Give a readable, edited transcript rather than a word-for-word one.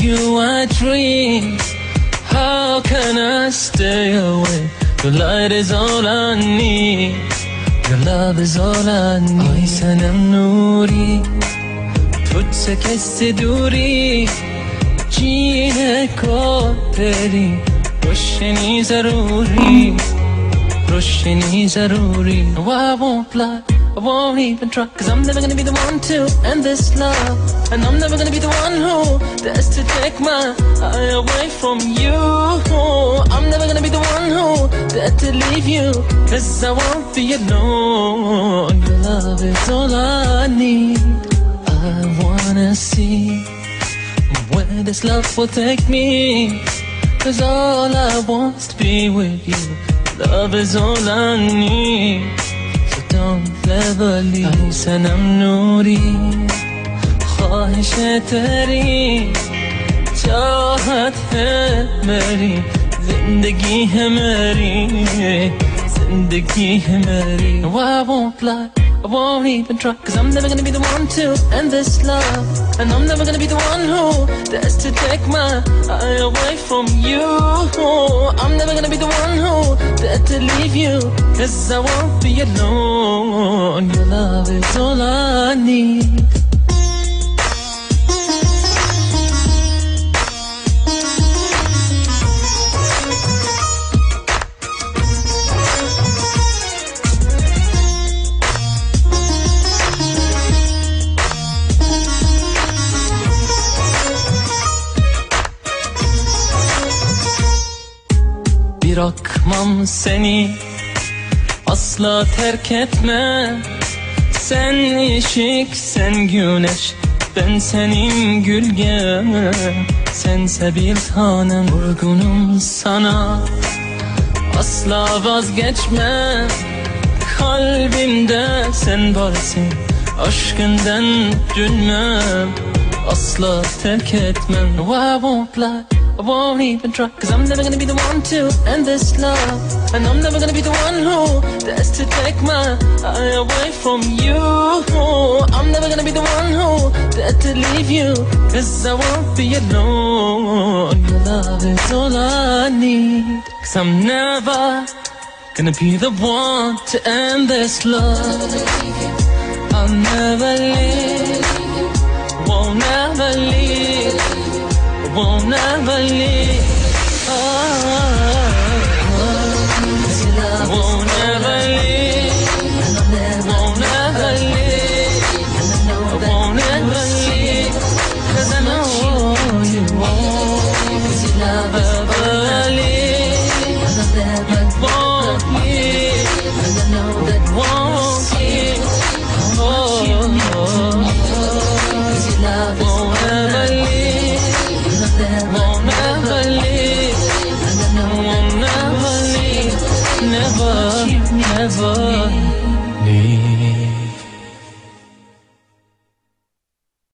you I dream. How can I stay away? Your light is all I need. Your love is all I need. Ay sanam noori, tujhse kaise दूरी. जीने को तेरी रोशनी जरूरी, रोशनी जरूरी. No, I won't lie, I won't even try, 'cause I'm never gonna be the one to end this love. And I'm never gonna be the one who dares to take my eye away from you. I'm never gonna be the one who dares to leave you, 'cause I won't be alone. Your love is all I need. I wanna see where this love will take me, 'cause all I want is to be with you. Love is all I need, so don't ever leave. Ay sanam noori, ख्वाहिश है तेरी, चाहत है मेरी, जिंदगी है मेरी, जिंदगी है मेरी. No, I won't lie, I won't even try, 'cause I'm never gonna be the one to end this love. And I'm never gonna be the one who dares to take my eye away from you. I'm never gonna be the one who dares to leave you, 'cause I won't be alone. Your love is all I need. Bırakmam seni, asla terk etme. Sen ışık, sen güneş, ben senin gölgem. Sense bir tanem, vurgunum sana, asla vazgeçme. Kalbimde sen varsın, aşkından dönmem, asla terk etmem. No, I won't lie, I won't even try, 'cause I'm never gonna be the one to end this love. And I'm never gonna be the one who dares to take my eye away from you. I'm never gonna be the one who dares to leave you, 'cause I won't be alone. Your love is all I need, 'cause I'm never gonna be the one to end this love. I'll never leave, won't never leave, won't never leave. Oh.